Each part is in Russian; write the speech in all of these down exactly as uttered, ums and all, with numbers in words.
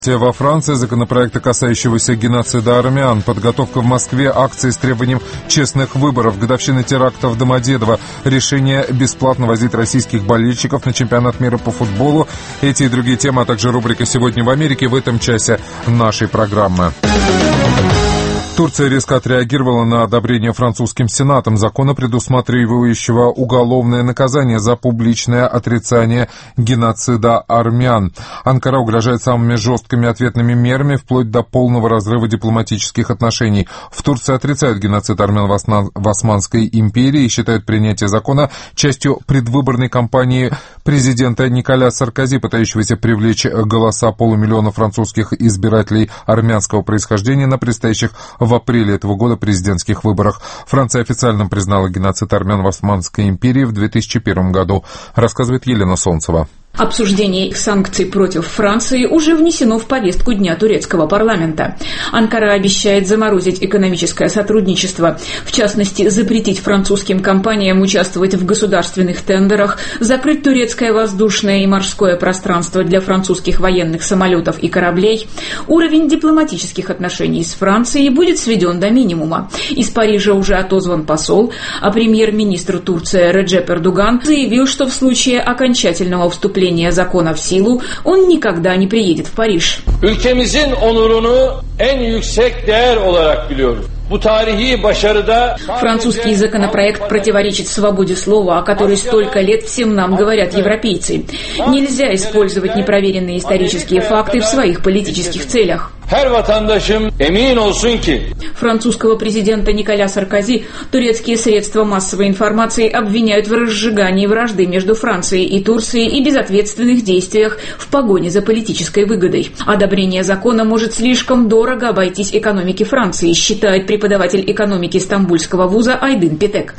Во Франции законопроекта, касающегося геноцида армян, подготовка в Москве акции с требованием честных выборов, годовщина теракта в Домодедово, решение бесплатно возить российских болельщиков на чемпионат мира по футболу. Эти и другие темы, а также рубрика «Сегодня в Америке» в этом часе нашей программы. Турция резко отреагировала на одобрение французским Сенатом закона, предусматривающего уголовное наказание за публичное отрицание геноцида армян. Анкара угрожает самыми жесткими ответными мерами, вплоть до полного разрыва дипломатических отношений. В Турции отрицают геноцид армян в Османской империи и считают принятие закона частью предвыборной кампании президента Николя Саркози, пытающегося привлечь голоса полумиллиона французских избирателей армянского происхождения на предстоящих в апреле этого года президентских выборах. Франция официально признала геноцид армян в Османской империи в две тысячи первом году, рассказывает Елена Солнцева. Обсуждение санкций против Франции уже внесено в повестку дня турецкого парламента. Анкара обещает заморозить экономическое сотрудничество, в частности, запретить французским компаниям участвовать в государственных тендерах, закрыть турецкое воздушное и морское пространство для французских военных самолетов и кораблей. Уровень дипломатических отношений с Францией будет сведен до минимума. Из Парижа уже отозван посол, а премьер-министр Турции Реджеп Эрдоган заявил, что в случае окончательного вступления закона в силу, он никогда не приедет в Париж. Ülkemizin onurunu en yüksek değer olarak biliyoruz. Французский законопроект противоречит свободе слова, о которой столько лет всем нам говорят европейцы. Нельзя использовать непроверенные исторические факты в своих политических целях. Французского президента Николя Саркози турецкие средства массовой информации обвиняют в разжигании вражды между Францией и Турцией и безответственных действиях в погоне за политической выгодой. Одобрение закона может слишком дорого обойтись экономике Франции, считает преподаватель экономики Стамбульского вуза Айдын Петек.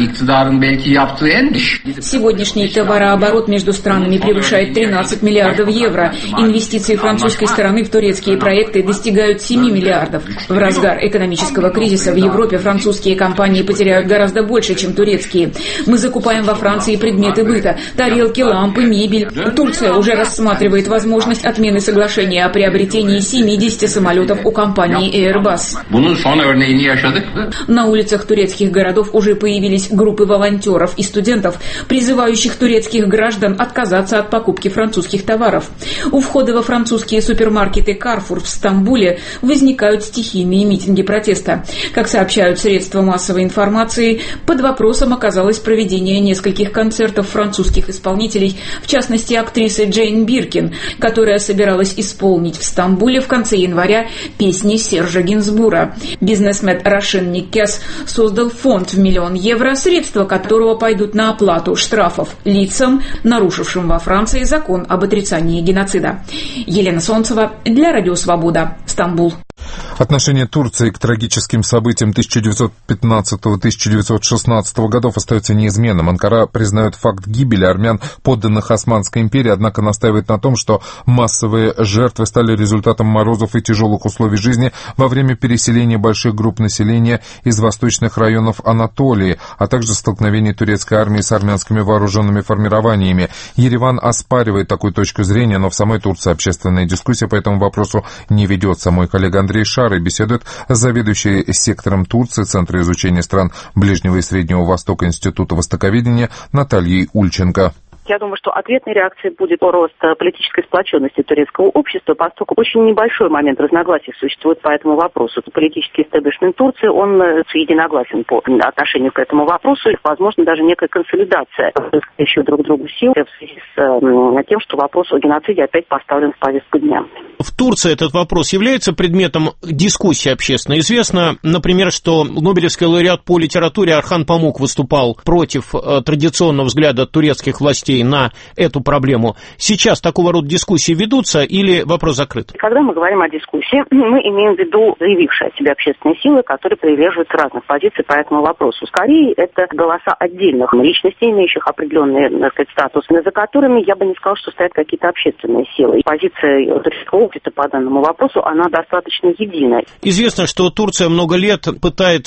Сегодняшний товарооборот между странами превышает тринадцать миллиардов евро. Инвестиции французской стороны в турецкие проекты достигают семи миллиардов. В разгар экономического кризиса в Европе французские компании потеряют гораздо больше, чем турецкие. Мы закупаем во Франции предметы быта, тарелки, лампы, мебель. Турция уже рассматривает возможность отмены соглашения о приобретении семидесяти самолетов у компании Airbus. На улицах турецких городов уже появились группы волонтеров и студентов, призывающих турецких граждан отказаться от покупки французских товаров. У входа во французские супермаркеты Carrefour в Стамбуле возникают стихийные митинги протеста. Как сообщают средства массовой информации, под вопросом оказалось проведение нескольких концертов французских исполнителей, в частности актрисы Джейн Биркин, которая собиралась исполнить в Стамбуле в конце января песни Сержа Гинзбура. Бизнесмен Рашен Никкес создал фонд в миллион евро, средства которого пойдут на оплату штрафов лицам, нарушившим во Франции закон об отрицании геноцида. Елена Солнцева для Радио Свобода, Стамбул. Отношение Турции к трагическим событиям тысяча девятьсот пятнадцатого — тысяча девятьсот шестнадцатого годов остается неизменным. Анкара признает факт гибели армян, подданных Османской империи, однако настаивает на том, что массовые жертвы стали результатом морозов и тяжелых условий жизни во время переселения больших групп населения из восточных районов Анатолии, а также столкновений турецкой армии с армянскими вооруженными формированиями. Ереван оспаривает такую точку зрения, но в самой Турции общественная дискуссия по этому вопросу не ведется. Мой коллега Андрей Шар беседует с заведующей сектором Турции Центра изучения стран Ближнего и Среднего Востока Института Востоковедения Натальей Ульченко. Я думаю, что ответной реакцией будет рост политической сплоченности турецкого общества, поскольку очень небольшой момент разногласий существует по этому вопросу. Политический истеблишмент Турции, он единогласен по отношению к этому вопросу, и, возможно, даже некая консолидация еще друг другу сил в связи с тем, что вопрос о геноциде опять поставлен в повестку дня. В Турции этот вопрос является предметом дискуссии общественной. Известно, например, что Нобелевский лауреат по литературе Орхан Памук выступал против традиционного взгляда турецких властей на эту проблему. Сейчас такого рода дискуссии ведутся или вопрос закрыт? Когда мы говорим о дискуссии, мы имеем в виду заявившие о себе общественные силы, которые придерживаются разных позиций по этому вопросу. Скорее, это голоса отдельных личностей, имеющих определенный, так сказать, статус, за которыми я бы не сказал, что стоят какие-то общественные силы. Позиция турецкого общества по данному вопросу, она достаточно единая. Известно, что Турция много лет пытается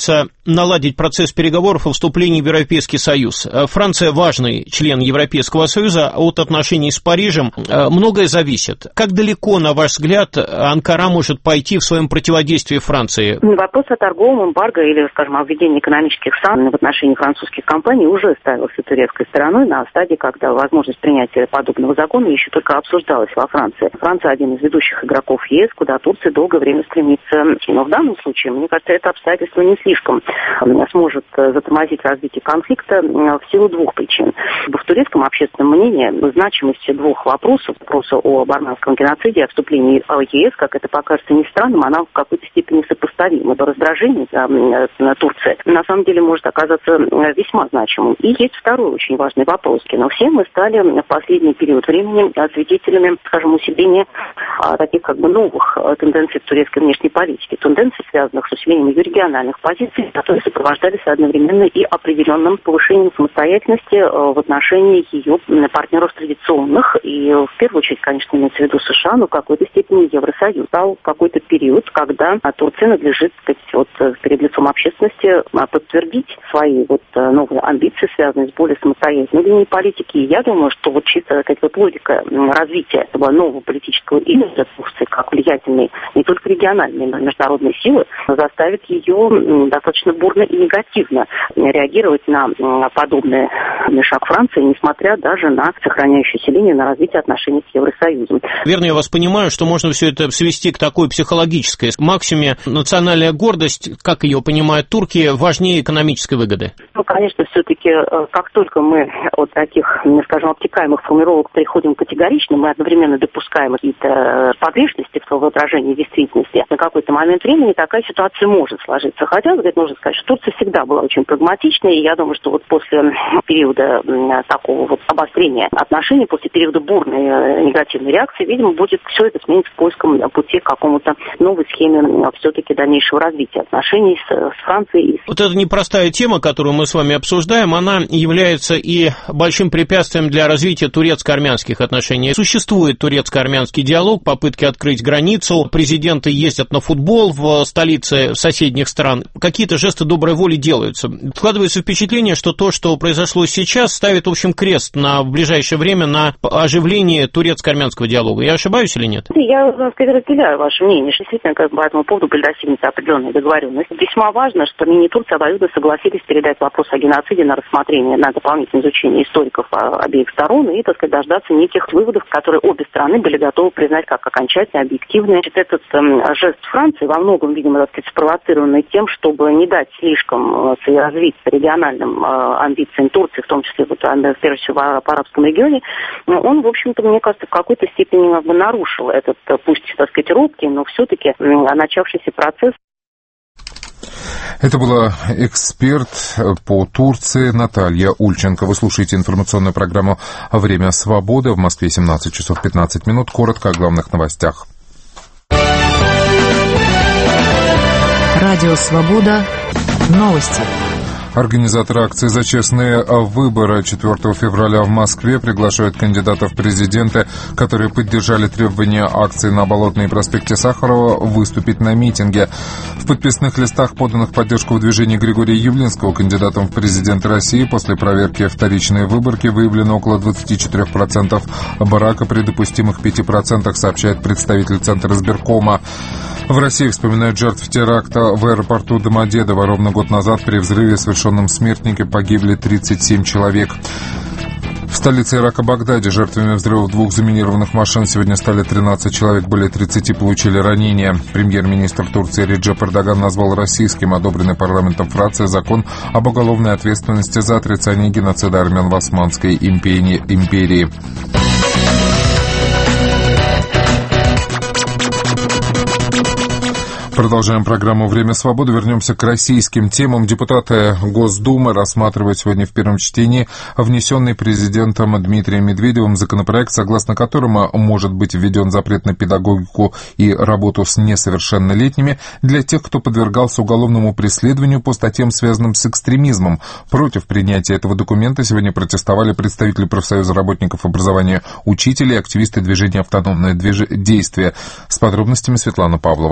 наладить процесс переговоров о вступлении в Европейский Союз. Франция важный член Европейского Союза, от отношений с Парижем многое зависит. Как далеко, на ваш взгляд, Анкара может пойти в своем противодействии Франции? Вопрос о торговом эмбарго или, скажем, о введении экономических санкций в отношении французских компаний уже ставился турецкой стороной на стадии, когда возможность принятия подобного закона еще только обсуждалась во Франции. Франция один из ведущих игроков ЕС, куда Турция долгое время стремится. Но в данном случае, мне кажется, это обстоятельство не слишком сможет затормозить развитие конфликта в силу двух причин. В турецком общественном мнении значимость двух вопросов, вопроса о армянском геноциде и о вступлении в ЕС, как это покажется не странным, она в какой-то степени сопоставима. До раздражения на Турции на самом деле может оказаться весьма значимым. И есть второй очень важный вопрос. Но все мы стали в последний период времени свидетелями, скажем, усиления таких как бы новых тенденций в турецкой внешней политике. Тенденций, связанных с усилением ее региональных позиций, которые сопровождались одновременно и определенным повышением самостоятельности в отношении ее партнеров традиционных. И в первую очередь, конечно, имеется в виду США, но в какой-то степени Евросоюз. Стал какой-то период, когда Турции надлежит, так сказать, вот, перед лицом общественности подтвердить свои вот новые амбиции, связанные с более самостоятельной линией политики. И я думаю, что вот чисто такая вот логика развития этого нового политического имиджа Турции, как влиятельной не только региональной, но и международной силы, заставит ее достаточно бурно и негативно реагировать на подобный шаг Франции, несмотря даже на сохраняющуюся линию на развитие отношений с Евросоюзом. Верно, я вас понимаю, что можно все это свести к такой психологической максиме. Национальная гордость, как ее понимают турки, важнее экономической выгоды. Ну, конечно, все-таки, как только мы от таких, скажем, обтекаемых формулировок приходим категорично, мы одновременно допускаем какие-то погрешности в своем отражении действительности. На какой-то момент времени такая ситуация может сложиться. Хотя, говорит, нужно сказать, что Турция всегда была очень прагматичной, и я думаю, что вот после периода такого вот обострения отношений, после периода бурной негативной реакции, видимо, будет все это смениться поиском пути к какому-то новой схеме все-таки дальнейшего развития отношений с, с Францией. Вот эта непростая тема, которую мы с вами обсуждаем, она является и большим препятствием для развития турецко-армянских отношений. Существует турецко-армянский диалог, попытки открыть границу, президенты ездят на футбол в столице соседних стран, какие-то жесты доброй воли делаются. Складывается впечатление, что то, что произошло сейчас, ставит, в общем, крест на в ближайшее время на оживление турецко-армянского диалога. Я ошибаюсь или нет? Я, так сказать, разделяю ваше мнение. Действительно, как бы по этому поводу были достигнуты определенные договоренности. Весьма важно, что МИНИ Турции обоюдно согласились передать вопрос о геноциде на рассмотрение, на дополнительное изучение историков обеих сторон и, так сказать, дождаться неких выводов, которые обе стороны были готовы признать как окончательно объективные. Этот эм, жест Франции во многом, видимо, так сказать, спровоцированный тем, чтобы не дать слишком э, развиться региональным э, амбициям Турции, в том числе, вот, прежде всего, в арабском регионе, он, в общем-то, мне кажется, в какой-то степени как бы нарушил этот, пусть, так сказать, робкий, но все-таки э, начавшийся процесс. Это была эксперт по Турции Наталья Ульченко. Вы слушаете информационную программу «Время свободы». В Москве семнадцать часов пятнадцать минут. Коротко о главных новостях. Радио «Свобода». Новости. Организаторы акции «За честные выборы» четвёртого февраля в Москве приглашают кандидатов в президенты, которые поддержали требования акции на Болотной и проспекте Сахарова, выступить на митинге. В подписных листах, поданных в поддержку выдвижения Григория Явлинского кандидатом в президенты России, после проверки вторичной выборки выявлено около двадцать четыре процента брака при допустимых пяти процентах, сообщает представитель Центра избиркома. В России вспоминают жертв теракта в аэропорту Домодедово. Ровно год назад при взрыве, совершенном в Смертнике, погибли тридцать семь человек. В столице Ирака Багдаде жертвами взрывов двух заминированных машин сегодня стали тринадцать человек, более тридцати получили ранения. Премьер-министр Турции Реджеп Эрдоган назвал российским одобренный парламентом Франции закон об уголовной ответственности за отрицание геноцида армян в Османской империи. Продолжаем программу «Время свободы». Вернемся к российским темам. Депутаты Госдумы рассматривают сегодня в первом чтении внесенный президентом Дмитрием Медведевым законопроект, согласно которому может быть введен запрет на педагогику и работу с несовершеннолетними для тех, кто подвергался уголовному преследованию по статьям, связанным с экстремизмом. Против принятия этого документа сегодня протестовали представители профсоюза работников образования учителей и активисты движения «Автономное действие». С подробностями Светлана Павлова.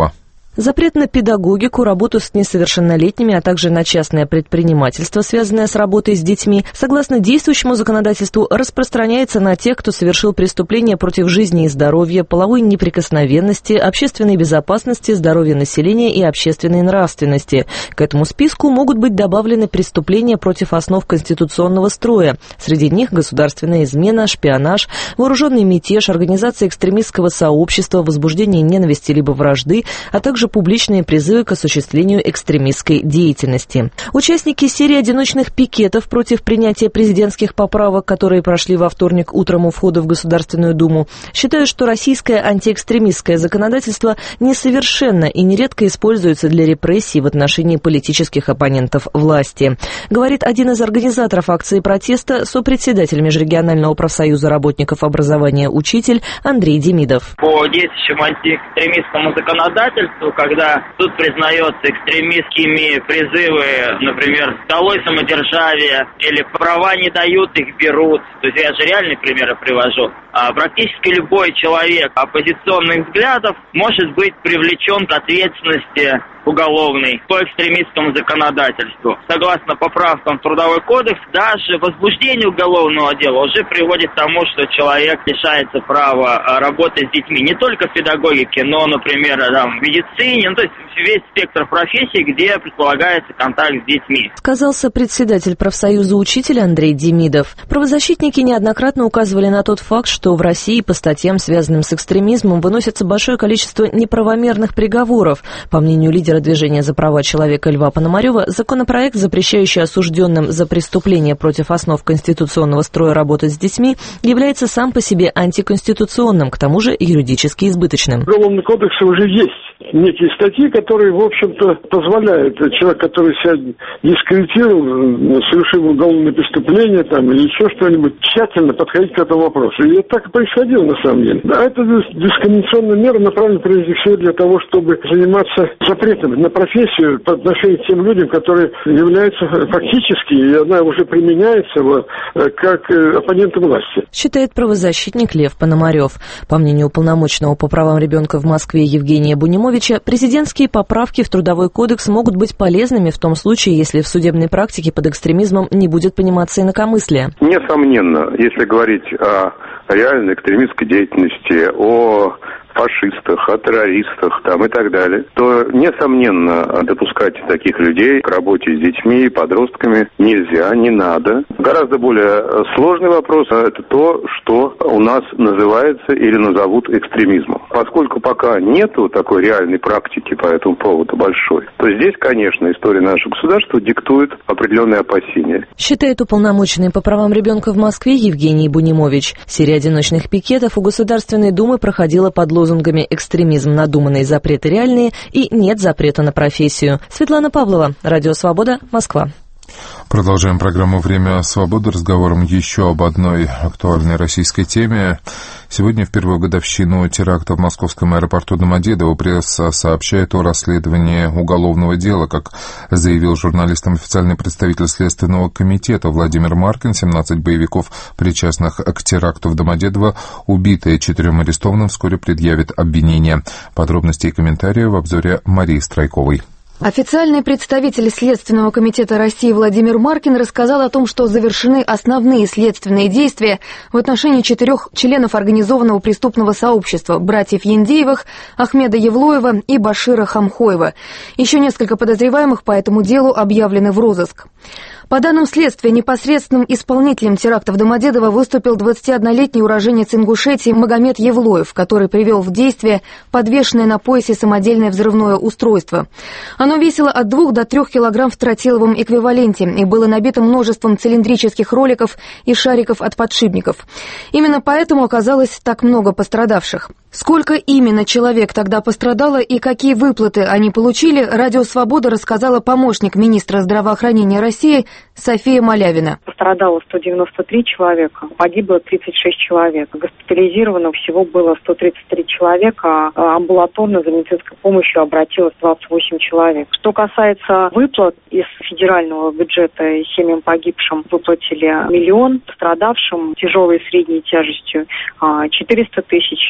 Запрет на педагогику, работу с несовершеннолетними, а также на частное предпринимательство, связанное с работой с детьми, согласно действующему законодательству, распространяется на тех, кто совершил преступления против жизни и здоровья, половой неприкосновенности, общественной безопасности, здоровья населения и общественной нравственности. К этому списку могут быть добавлены преступления против основ конституционного строя. Среди них государственная измена, шпионаж, вооруженный мятеж, организация экстремистского сообщества, возбуждение ненависти либо вражды, а также публичные призывы к осуществлению экстремистской деятельности. Участники серии одиночных пикетов против принятия президентских поправок, которые прошли во вторник утром у входа в Государственную Думу, считают, что российское антиэкстремистское законодательство несовершенно и нередко используется для репрессий в отношении политических оппонентов власти. Говорит один из организаторов акции протеста, сопредседатель Межрегионального профсоюза работников образования «Учитель» Андрей Демидов. По действующему антиэкстремистскому законодательству, когда суд признает экстремистскими призывы, например, «долой самодержавие» или «права не дают, их берут». То есть я же реальные примеры привожу. А практически любой человек оппозиционных взглядов может быть привлечен к ответственности уголовной по экстремистскому законодательству. Согласно поправкам в Трудовой кодекс, даже возбуждение уголовного дела уже приводит к тому, что человек лишается права работать с детьми. Не только в педагогике, но, например, там, в медицине, ну, то есть весь спектр профессий, где предполагается контакт с детьми. Сказал сопредседатель профсоюза «Учитель» Андрей Демидов. Правозащитники неоднократно указывали на тот факт, что в России по статьям, связанным с экстремизмом, выносится большое количество неправомерных приговоров. По мнению лидера движения за права человека Льва Пономарева, законопроект, запрещающий осужденным за преступление против основ конституционного строя работать с детьми, является сам по себе антиконституционным, к тому же юридически избыточным. В Уголовном кодексе уже есть некие статьи, которые, в общем-то, позволяют человек, который себя дискредитировал, совершил уголовное преступление там, или еще что-нибудь, тщательно подходить к этому вопросу. И это так и происходило на самом деле. Да, эта дискриминационная мера направлена прежде всего для того, чтобы заниматься запретом на профессию по отношению к тем людям, которые являются фактически, и она уже применяется как оппоненты власти. Считает правозащитник Лев Пономарев. По мнению уполномоченного по правам ребенка в Москве Евгения Бунимовича, президентские поправки в Трудовой кодекс могут быть полезными в том случае, если в судебной практике под экстремизмом не будет пониматься инакомыслие. Несомненно, если говорить о реальной экстремистской деятельности, о фашистах, о террористах там, и так далее, то, несомненно, допускать таких людей к работе с детьми и подростками нельзя, не надо. Гораздо более сложный вопрос – это то, что у нас называется или назовут экстремизмом. Поскольку пока нету такой реальной практики по этому поводу большой, то здесь, конечно, история нашего государства диктует определенные опасения. Считает уполномоченный по правам ребенка в Москве Евгений Бунимович. Серия одиночных пикетов у Государственной Думы проходила под лозунгами «Экстремизм надуманный, запреты реальные» и «Нет запрета на профессию». Светлана Павлова, Радио Свобода, Москва. Продолжаем программу «Время свободы» разговором еще об одной актуальной российской теме. Сегодня, в первую годовщину теракта в московском аэропорту Домодедово, пресса сообщает о расследовании уголовного дела. Как заявил журналистам официальный представитель Следственного комитета Владимир Маркин, семнадцать боевиков, причастных к теракту в Домодедово, убитые четырем арестованным, вскоре предъявят обвинения. Подробности и комментарии в обзоре Марии Страйковой. Официальный представитель Следственного комитета России Владимир Маркин рассказал о том, что завершены основные следственные действия в отношении четырех членов организованного преступного сообщества – братьев Яндеевых, Ахмеда Евлоева и Башира Хамхоева. Еще несколько подозреваемых по этому делу объявлены в розыск. По данным следствия, непосредственным исполнителем теракта в Домодедово выступил двадцатиоднолетний уроженец Ингушетии Магомед Евлоев, который привел в действие подвешенное на поясе самодельное взрывное устройство. Оно весило от двух до трех килограмм в тротиловом эквиваленте и было набито множеством цилиндрических роликов и шариков от подшипников. Именно поэтому оказалось так много пострадавших. Сколько именно человек тогда пострадало и какие выплаты они получили, Радио Свобода рассказала помощник министра здравоохранения России София Малявина. Пострадало сто девяносто три человека, погибло тридцать шесть человек. Госпитализировано всего было сто тридцать три человека, а амбулаторно за медицинской помощью обратилось двадцать восемь человек. Что касается выплат, из федерального бюджета семьям погибшим выплатили миллион, пострадавшим тяжелой и средней тяжестью четыреста тысяч и легкой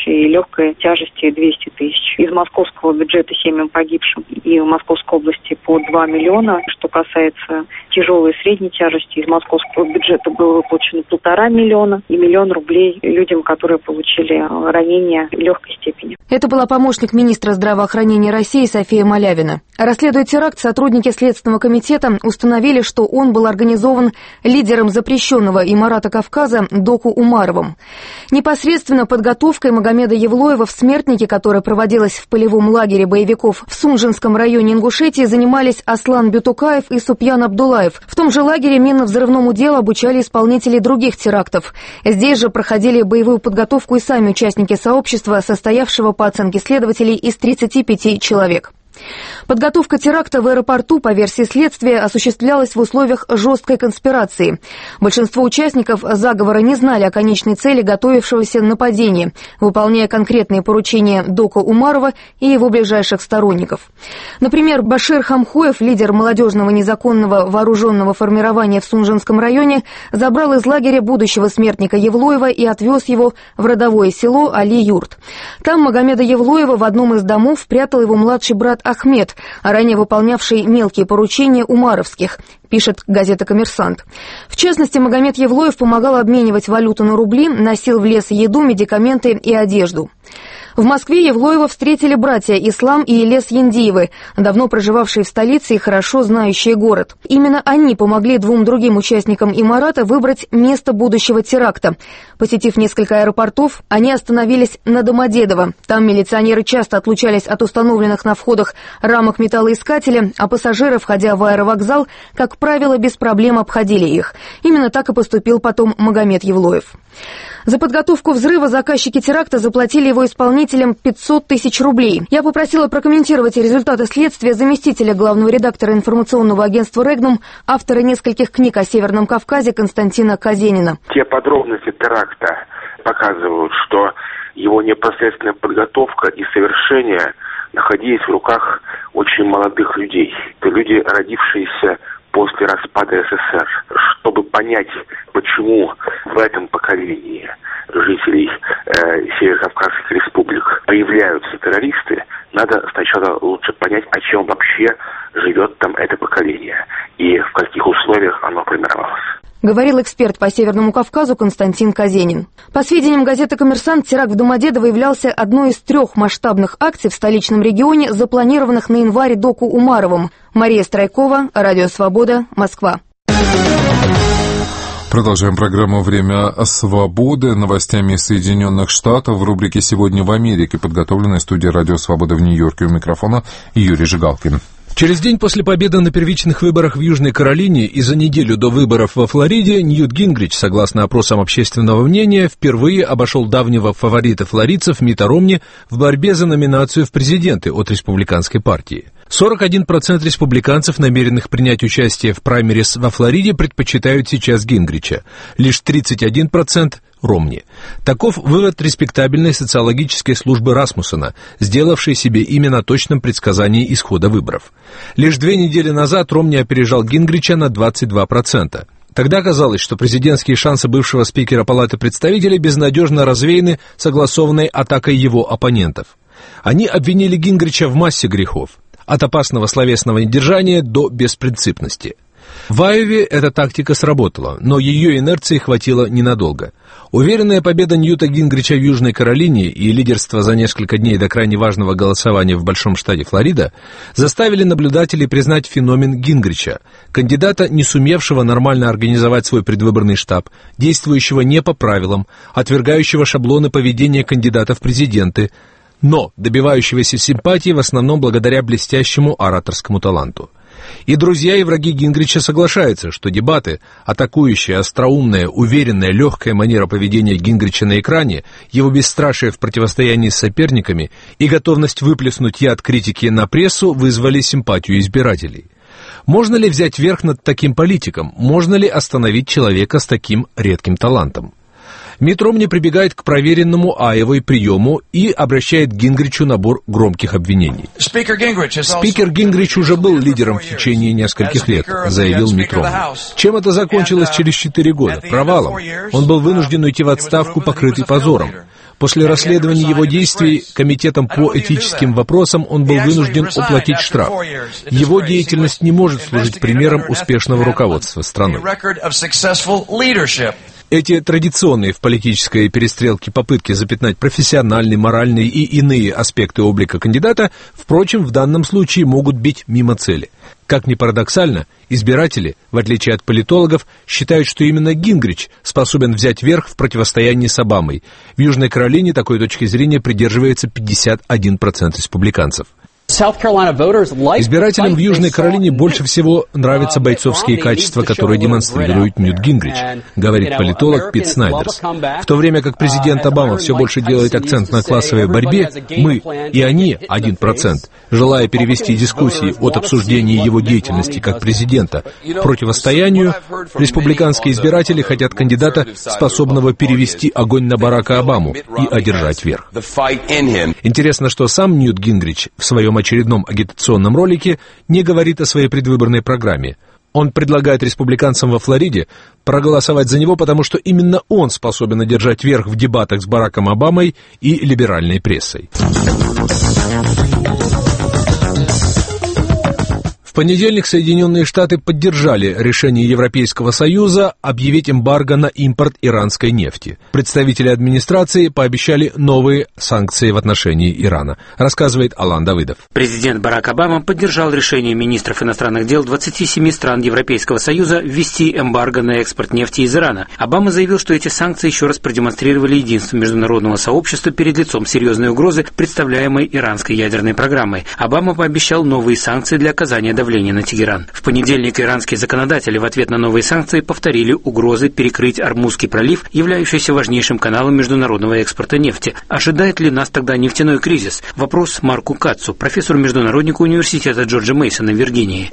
легкой тяжести двести тысяч. Из московского бюджета семьям погибшим и в Московской области по два миллиона. Что касается тяжелой и средней тяжести, из московского бюджета было выплачено полтора миллиона и миллион рублей людям, которые получили ранения легкой степени. Это была помощник министра здравоохранения России София Малявина. Расследуя теракт, сотрудники Следственного комитета установили, что он был организован лидером запрещенного имарата Кавказа Доку Умаровым. Непосредственно подготовкой Магомеда Евлоева в «Смертнике», которая проводилась в полевом лагере боевиков в Сунжинском районе Ингушетии, занимались Аслан Бютукаев и Супьян Абдулаев. В том же лагере минно-взрывному делу обучали исполнителей других терактов. Здесь же проходили боевую подготовку и сами участники сообщества, состоявшего, по оценке следователей, из тридцати пяти человек. Подготовка теракта в аэропорту, по версии следствия, осуществлялась в условиях жесткой конспирации. Большинство участников заговора не знали о конечной цели готовившегося нападения, выполняя конкретные поручения Дока Умарова и его ближайших сторонников. Например, Башир Хамхоев, лидер молодежного незаконного вооруженного формирования в Сунжинском районе, забрал из лагеря будущего смертника Евлоева и отвез его в родовое село Али-Юрт. Там Магомеда Евлоева в одном из домов прятал его младший брат Ахмед, ранее выполнявший мелкие поручения умаровских, пишет газета «Коммерсант». В частности, Магомед Евлоев помогал обменивать валюту на рубли, носил в лес еду, медикаменты и одежду. В Москве Евлоева встретили братья Ислам и Илес Яндиевы, давно проживавшие в столице и хорошо знающие город. Именно они помогли двум другим участникам имарата выбрать место будущего теракта. Посетив несколько аэропортов, они остановились на Домодедово. Там милиционеры часто отлучались от установленных на входах рамок металлоискателя, а пассажиры, входя в аэровокзал, как правило, без проблем обходили их. Именно так и поступил потом Магомед Евлоев. За подготовку взрыва заказчики теракта заплатили его исполнителям пятьсот тысяч рублей. Я попросила прокомментировать результаты следствия заместителя главного редактора информационного агентства «Регнум», автора нескольких книг о Северном Кавказе Константина Казенина. Те подробности теракта показывают, что его непосредственная подготовка и совершение находились в руках очень молодых людей. Это люди, родившиеся после распада СССР. Чтобы понять, почему в этом поколении жителей э, Северокавказских республик появляются террористы, надо сначала лучше понять, о чем вообще живет там это поколение и в каких условиях оно формировалось. Говорил эксперт по Северному Кавказу Константин Казенин. По сведениям газеты «Коммерсант», теракт в Домодедово являлся одной из трех масштабных акций в столичном регионе, запланированных на январь Доку Умаровым. Мария Страйкова, Радио Свобода, Москва. Продолжаем программу «Время свободы» новостями из Соединенных Штатов в рубрике «Сегодня в Америке», подготовленной студией «Радио Свобода» в Нью-Йорке. У микрофона Юрий Жигалкин. Через день после победы на первичных выборах в Южной Каролине и за неделю до выборов во Флориде Ньют Гингрич, согласно опросам общественного мнения, впервые обошел давнего фаворита флоридцев Митта Ромни в борьбе за номинацию в президенты от республиканской партии. сорок один процент республиканцев, намеренных принять участие в праймерис во Флориде, предпочитают сейчас Гингрича. Лишь тридцать один процент Ромни. Таков вывод респектабельной социологической службы Расмуссена, сделавшей себе имя на точном предсказании исхода выборов. Лишь две недели назад Ромни опережал Гингрича на двадцать два процента. Тогда казалось, что президентские шансы бывшего спикера Палаты представителей безнадежно развеяны согласованной атакой его оппонентов. Они обвинили Гингрича в массе грехов, от опасного словесного недержания до беспринципности. В Айове эта тактика сработала, но ее инерции хватило ненадолго. Уверенная победа Ньюта Гингрича в Южной Каролине и лидерство за несколько дней до крайне важного голосования в большом штате Флорида заставили наблюдателей признать феномен Гингрича, кандидата, не сумевшего нормально организовать свой предвыборный штаб, действующего не по правилам, отвергающего шаблоны поведения кандидата в президенты, но добивающегося симпатии в основном благодаря блестящему ораторскому таланту. И друзья, и враги Гингрича соглашаются, что дебаты, атакующая, остроумная, уверенная, легкая манера поведения Гингрича на экране, его бесстрашие в противостоянии с соперниками и готовность выплеснуть яд критики на прессу вызвали симпатию избирателей. Можно ли взять верх над таким политиком? Можно ли остановить человека с таким редким талантом? Митт Ромни прибегает к проверенному Айовой приему и обращает к Гингричу набор громких обвинений. «Спикер Гингрич уже был лидером в течение нескольких лет», заявил Митт Ромни. Чем это закончилось через четыре года? Провалом. Он был вынужден уйти в отставку, покрытый позором. После расследования его действий Комитетом по этическим вопросам он был вынужден уплатить штраф. Его деятельность не может служить примером успешного руководства страной. Эти традиционные в политической перестрелке попытки запятнать профессиональные, моральные и иные аспекты облика кандидата, впрочем, в данном случае могут бить мимо цели. Как ни парадоксально, избиратели, в отличие от политологов, считают, что именно Гингрич способен взять верх в противостоянии с Обамой. В Южной Каролине такой точки зрения придерживается пятьдесят один процент республиканцев. Избирателям в Южной Каролине больше всего нравятся бойцовские качества, которые демонстрирует Ньют Гингрич, говорит политолог Пит Снайдерс. В то время как президент Обама все больше делает акцент на классовой борьбе, мы и они один процент, желая перевести дискуссии от обсуждения его деятельности как президента к противостоянию, республиканские избиратели хотят кандидата, способного перевести огонь на Барака Обаму и одержать верх. Интересно, что сам Ньют Гингрич в своем очередном агитационном ролике не говорит о своей предвыборной программе. Он предлагает республиканцам во Флориде проголосовать за него, потому что именно он способен одержать верх в дебатах с Бараком Обамой и либеральной прессой. В понедельник Соединенные Штаты поддержали решение Европейского Союза объявить эмбарго на импорт иранской нефти. Представители администрации пообещали новые санкции в отношении Ирана, рассказывает Алан Давыдов. Президент Барак Обама поддержал решение министров иностранных дел двадцати семи стран Европейского Союза ввести эмбарго на экспорт нефти из Ирана. Обама заявил, что эти санкции еще раз продемонстрировали единство международного сообщества перед лицом серьезной угрозы, представляемой иранской ядерной программой. Обама пообещал новые санкции для оказания давления на Тегеран. В понедельник иранские законодатели в ответ на новые санкции повторили угрозы перекрыть Ормузский пролив, являющийся важнейшим каналом международного экспорта нефти. Ожидает ли нас тогда нефтяной кризис? Вопрос Марку Катцу, профессору-международнику университета Джорджа Мейсона в Виргинии.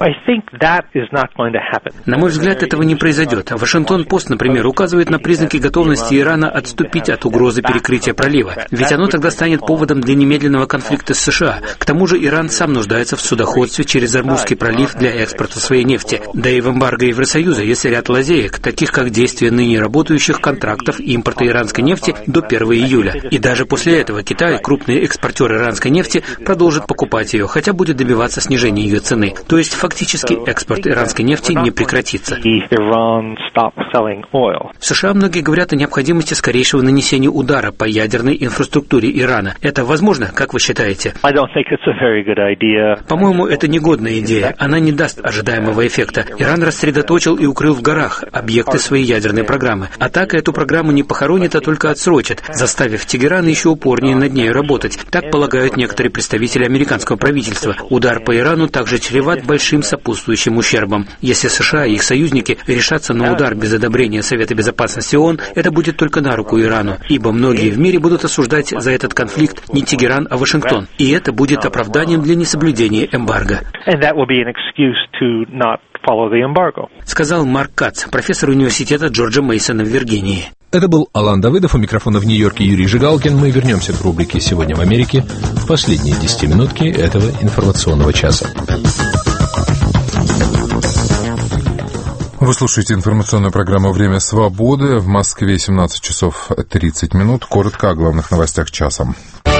На мой взгляд, этого не произойдет. Вашингтон-Пост, например, указывает на признаки готовности Ирана отступить от угрозы перекрытия пролива. Ведь оно тогда станет поводом для немедленного конфликта с США. К тому же Иран сам нуждается в судоходстве через Ормузский пролив для экспорта своей нефти. Да и в эмбарго Евросоюза есть ряд лазеек, таких как действие ныне работающих контрактов импорта иранской нефти до первого июля. И даже после этого Китай, крупный экспортер иранской нефти, продолжит покупать ее, хотя будет добиваться снижения ее цены. То есть фактически экспорт иранской нефти не прекратится. В США многие говорят о необходимости скорейшего нанесения удара по ядерной инфраструктуре Ирана. Это возможно, как вы считаете? По-моему, это негодная идея. Она не даст ожидаемого эффекта. Иран рассредоточил и укрыл в горах объекты своей ядерной программы. Атака эту программу не похоронит, а только отсрочит, заставив Тегеран еще упорнее над ней работать. Так полагают некоторые представители американского правительства. Удар по Ирану также чреват большим сопутствующим ущербом. Если США и их союзники решатся на удар без одобрения Совета Безопасности ООН, это будет только на руку Ирану, ибо многие в мире будут осуждать за этот конфликт не Тегеран, а Вашингтон. И это будет оправданием для несоблюдения эмбарго. Сказал Марк Катц, профессор университета Джорджа Мейсона в Виргинии. Это был Алан Давыдов, у микрофона в Нью-Йорке Юрий Жигалкин. Мы вернемся к рубрике «Сегодня в Америке» в последние десятиминутки этого информационного часа. Вы слушаете информационную программу «Время свободы». В Москве семнадцать часов тридцать минут. Коротко о главных новостях часа.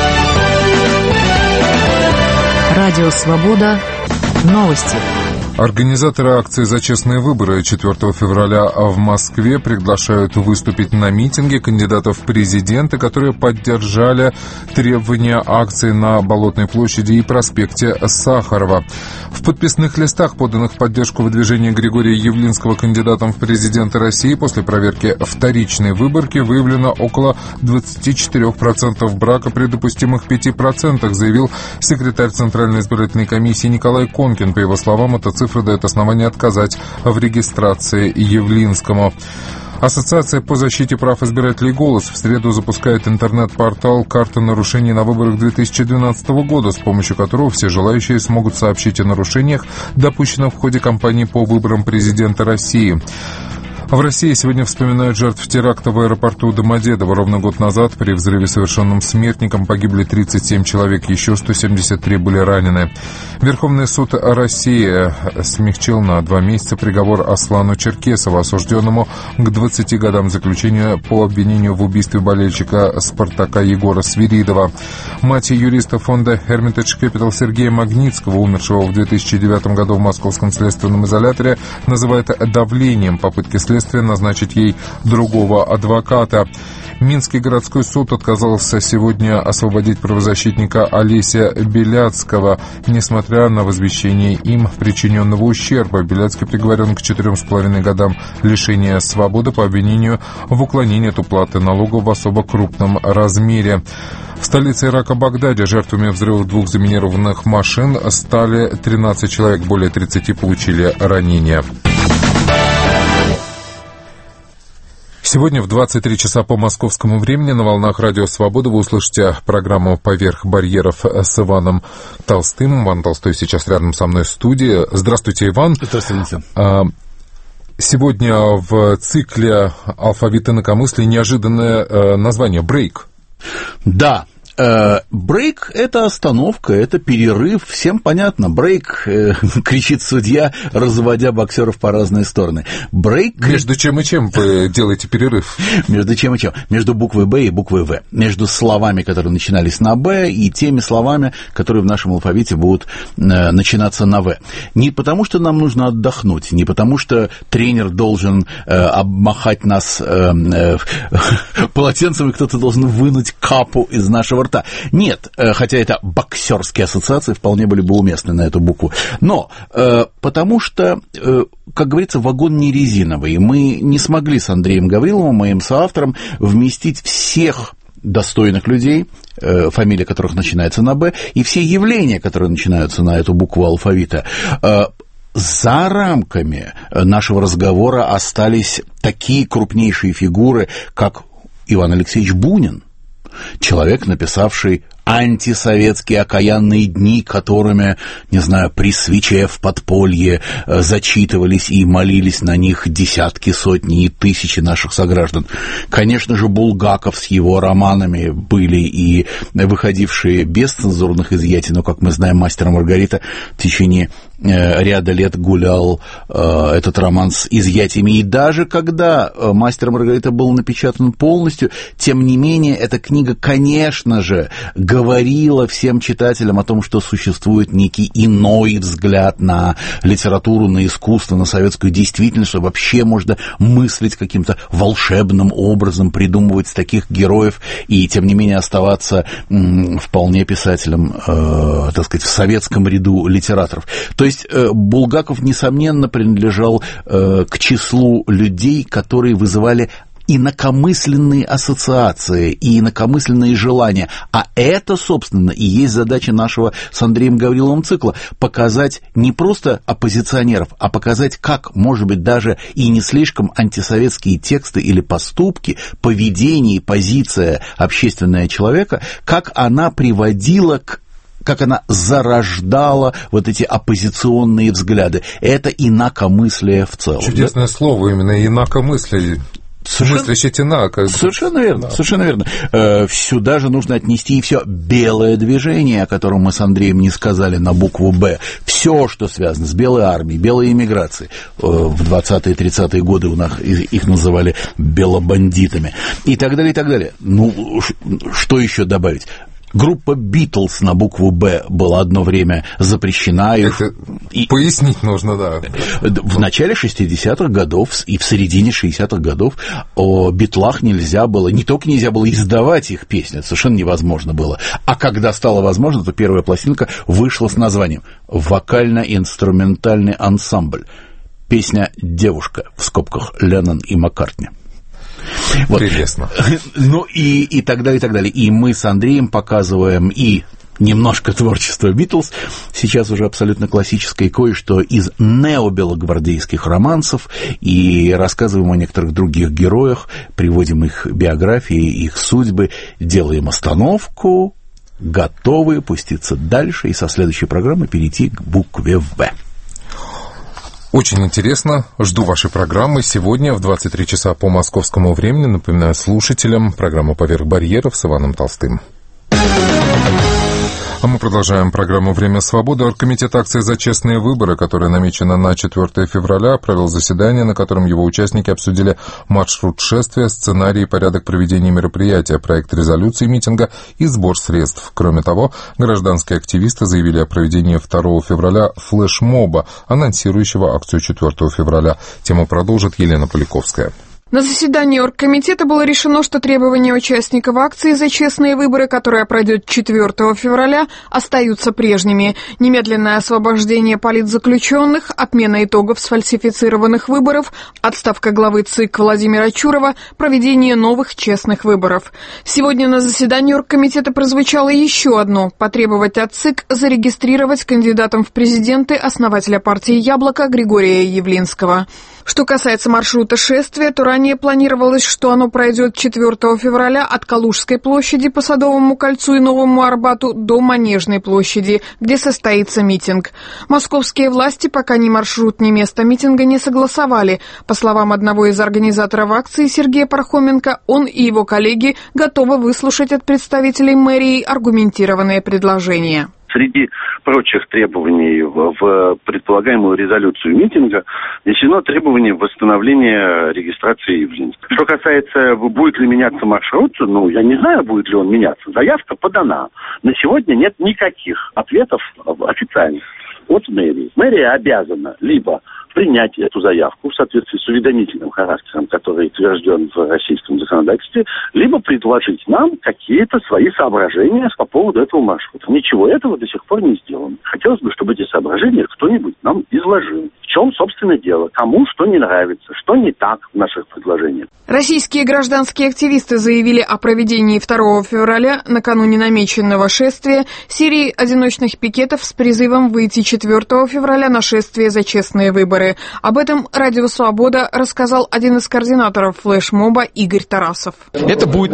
Радио «Свобода». Новости. Организаторы акции «За честные выборы» четвёртого февраля в Москве приглашают выступить на митинге кандидатов в президенты, которые поддержали требования акции на Болотной площади и проспекте Сахарова. В подписных листах, поданных в поддержку выдвижения Григория Явлинского кандидатом в президенты России, после проверки вторичной выборки выявлено около двадцати четырёх процентов брака при допустимых пяти процентах, заявил секретарь Центральной избирательной комиссии Николай Конкин. По его словам, эта цифра дает основание отказать в регистрации Явлинскому. Ассоциация по защите прав избирателей «Голос» в среду запускает интернет-портал «Карта нарушений на выборах две тысячи двенадцатого года», с помощью которого все желающие смогут сообщить о нарушениях, допущенных в ходе кампании по выборам президента России. В России сегодня вспоминают жертв теракта в аэропорту Домодедово. Ровно год назад при взрыве, совершенном смертником, погибли тридцать семь человек, еще сто семьдесят три были ранены. Верховный суд России смягчил на два месяца приговор Аслану Черкесову, осужденному к двадцати годам заключения по обвинению в убийстве болельщика «Спартака» Егора Свиридова. Мать юриста фонда Hermitage Capital Сергея Магнитского, умершего в две тысячи девятом году в московском следственном изоляторе, называет давлением попытки следствия назначить ей другого адвоката. Минский городской суд отказался сегодня освободить правозащитника Олеся Беляцкого, несмотря на возмещение им причиненного ущерба. Беляцкий приговорен к четырем с половиной годам лишения свободы по обвинению в уклонении от уплаты налогов в особо крупном размере. В столице Ирака Багдаде жертвами взрывов двух заминированных машин стали тринадцать человек, более тридцати получили ранения. Сегодня в двадцать три часа по московскому времени на волнах Радио Свобода вы услышите программу «Поверх барьеров» с Иваном Толстым. Иван Толстой сейчас рядом со мной в студии. Здравствуйте, Иван. Здравствуйте. Сегодня в цикле «Алфавит инакомыслия» неожиданное название «Брейк». Да. Брейк – это остановка, это перерыв, всем понятно. Брейк, э, кричит судья, разводя боксеров по разные стороны. Брейк... Между чем и чем вы делаете перерыв? Между чем и чем? Между буквой «Б» и буквой «В». Между словами, которые начинались на «Б», и теми словами, которые в нашем алфавите будут э, начинаться на «В». Не потому, что нам нужно отдохнуть, не потому, что тренер должен э, обмахать нас э, э, полотенцем, и кто-то должен вынуть капу из нашего рта. Нет, хотя это боксерские ассоциации вполне были бы уместны на эту букву. Но э, потому что, э, как говорится, вагон не резиновый. Мы не смогли с Андреем Гавриловым, моим соавтором, вместить всех достойных людей, э, фамилия которых начинается на «Б», и все явления, которые начинаются на эту букву алфавита. Э, За рамками нашего разговора остались такие крупнейшие фигуры, как Иван Алексеевич Бунин, человек, написавший антисоветские окаянные дни, которыми, не знаю, при свече в подполье зачитывались и молились на них десятки, сотни и тысячи наших сограждан. Конечно же, Булгаков с его романами были и выходившие без цензурных изъятий, но, как мы знаем, «Мастер и Маргарита» в течение ряда лет гулял э, этот роман с изъятиями. И даже когда «Мастер и Маргарита» был напечатан полностью, тем не менее, эта книга, конечно же, говорила всем читателям о том, что существует некий иной взгляд на литературу, на искусство, на советскую действительность, что вообще можно мыслить каким-то волшебным образом, придумывать таких героев и, тем не менее, оставаться м, вполне писателем, э, так сказать, в советском ряду литераторов. То есть Булгаков, несомненно, принадлежал э, к числу людей, которые вызывали инакомысленные ассоциации и инакомысленные желания. А это, собственно, и есть задача нашего с Андреем Гавриловым цикла – показать не просто оппозиционеров, а показать, как, может быть, даже и не слишком антисоветские тексты или поступки, поведение и позиция общественного человека, как она приводила к как она зарождала вот эти оппозиционные взгляды. Это инакомыслие в целом. Чудесное да? слово именно инакомыслие. Мыслящий инако. Совершенно верно, да. совершенно верно. Э, сюда же нужно отнести и все белое движение, о котором мы с Андреем не сказали на букву «Б». Все, что связано с белой армией, белой эмиграцией. Э, в двадцатые-тридцатые годы у нас их называли белобандитами. И так далее, и так далее. Ну, что еще добавить? Группа «Битлз» на букву «Б» была одно время запрещена. Это и... пояснить нужно, да. В начале шестидесятых годов и в середине шестидесятых годов о «Битлах» нельзя было, не только нельзя было издавать их песни, это совершенно невозможно было. А когда стало возможно, то первая пластинка вышла с названием «Вокально-инструментальный ансамбль». Песня «Девушка» в скобках Леннон и Маккартни. Вот. Интересно. Ну и, и так далее, и так далее. И мы с Андреем показываем и немножко творчества Битлз, сейчас уже абсолютно классическое, кое-что из необелогвардейских романсов, и рассказываем о некоторых других героях, приводим их биографии, их судьбы, делаем остановку, готовы пуститься дальше и со следующей программы перейти к букве «В». Очень интересно. Жду вашей программы сегодня в двадцать три часа по московскому времени. Напоминаю слушателям, программа «Поверх барьеров» с Иваном Толстым. А мы продолжаем программу «Время свободы». Оргкомитет акции «За честные выборы», которая намечена на четвёртое февраля, провел заседание, на котором его участники обсудили маршрут шествия, сценарий и порядок проведения мероприятия, проект резолюции митинга и сбор средств. Кроме того, гражданские активисты заявили о проведении второго февраля флешмоба, анонсирующего акцию четвёртого февраля. Тему продолжит Елена Поляковская. На заседании оргкомитета было решено, что требования участников акции «За честные выборы», которая пройдет четвёртого февраля, остаются прежними. Немедленное освобождение политзаключенных, отмена итогов сфальсифицированных выборов, отставка главы ЦИК Владимира Чурова, проведение новых честных выборов. Сегодня на заседании оргкомитета прозвучало еще одно – потребовать от ЦИК зарегистрировать кандидатом в президенты основателя партии «Яблоко» Григория Явлинского. Что касается маршрута шествия, то ранее планировалось, что оно пройдет четвёртого февраля от Калужской площади по Садовому кольцу и Новому Арбату до Манежной площади, где состоится митинг. Московские власти пока ни маршрут, ни место митинга не согласовали. По словам одного из организаторов акции Сергея Пархоменко, он и его коллеги готовы выслушать от представителей мэрии аргументированные предложения. Среди прочих требований в, в предполагаемую резолюцию митинга внесено требование восстановления регистрации Явлинска. Что касается, будет ли меняться маршрут, ну, я не знаю, будет ли он меняться. Заявка подана. На сегодня нет никаких ответов официальных от мэрии. Мэрия обязана либо принять эту заявку в соответствии с уведомительным характером, который утвержден в российском законодательстве, либо предложить нам какие-то свои соображения по поводу этого маршрута. Ничего этого до сих пор не сделано. Хотелось бы, чтобы эти соображения кто-нибудь нам изложил. В чем, собственно, дело? Кому что не нравится? Что не так в наших предложениях? Российские гражданские активисты заявили о проведении второго февраля, накануне намеченного шествия, серии одиночных пикетов с призывом выйти четвёртого февраля на шествие за честные выборы. Об этом Радио Свобода рассказал один из координаторов флешмоба Игорь Тарасов. Это будет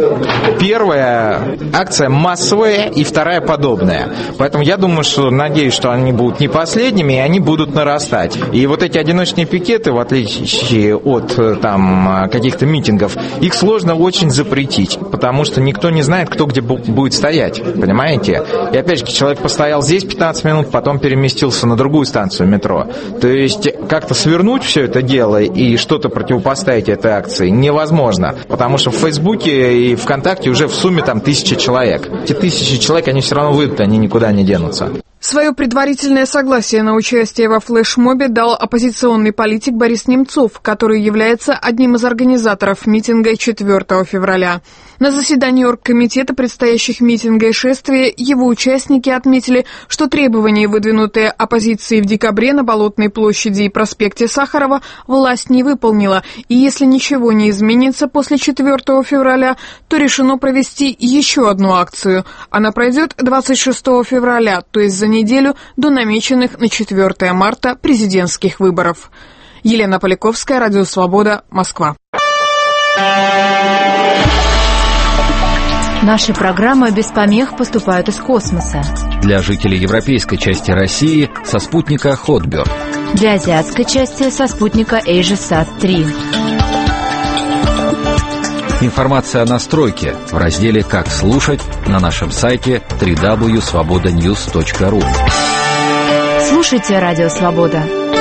первая акция массовая и вторая подобная. Поэтому я думаю, что надеюсь, что они будут не последними, и они будут нарастать. И вот эти одиночные пикеты, в отличие от там, каких-то митингов, их сложно очень запретить, потому что никто не знает, кто где будет стоять, понимаете? И опять же, человек постоял здесь пятнадцать минут, потом переместился на другую станцию метро. То есть как-то свернуть все это дело и что-то противопоставить этой акции невозможно, потому что в Фейсбуке и ВКонтакте уже в сумме там тысяча человек. Эти тысячи человек, они все равно выйдут, они никуда не денутся. Свое предварительное согласие на участие во флешмобе дал оппозиционный политик Борис Немцов, который является одним из организаторов митинга четвёртого февраля. На заседании оргкомитета предстоящих митинга и шествия его участники отметили, что требования, выдвинутые оппозицией в декабре на Болотной площади и проспекте Сахарова, власть не выполнила, и если ничего не изменится после четвёртого февраля, то решено провести еще одну акцию. Она пройдет двадцать шестого февраля, то есть за неделю до намеченных на четвёртое марта президентских выборов. Елена Поляковская, Радио Свобода, Москва. Наши программы без помех поступают из космоса. Для жителей европейской части России со спутника Хотберд. Для азиатской части со спутника AsiaSat три. Информация о настройке в разделе «Как слушать» на нашем сайте дабл ю дабл ю дабл ю точка свобода ньюс точка ру. Слушайте Радио Свобода.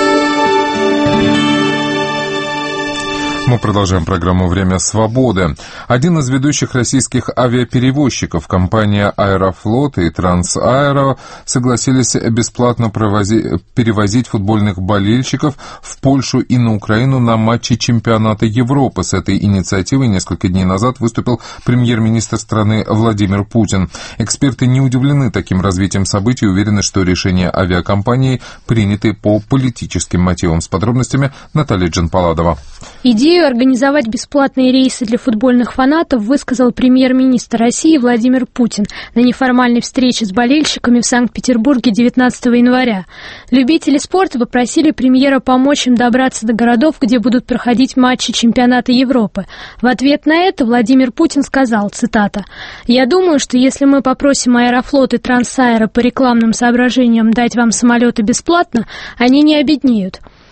Мы продолжаем программу «Время свободы». Один из ведущих российских авиаперевозчиков, компания «Аэрофлот» и «Трансаэро», согласились бесплатно провози... перевозить футбольных болельщиков в Польшу и на Украину на матчи чемпионата Европы. С этой инициативой несколько дней назад выступил премьер-министр страны Владимир Путин. Эксперты не удивлены таким развитием событий и уверены, что решения авиакомпании приняты по политическим мотивам. С подробностями Наталья Джанпаладова. Идею организовать бесплатные рейсы для футбольных фанатов высказал премьер-министр России Владимир Путин на неформальной встрече с болельщиками в Санкт-Петербурге девятнадцатого января. Любители спорта попросили премьера помочь им добраться до городов, где будут проходить матчи чемпионата Европы. В ответ на это Владимир Путин сказал, цитата, «Я думаю, что если мы попросим Аэрофлот и Трансаэро по рекламным соображениям дать вам самолеты бесплатно, они не обеднеют».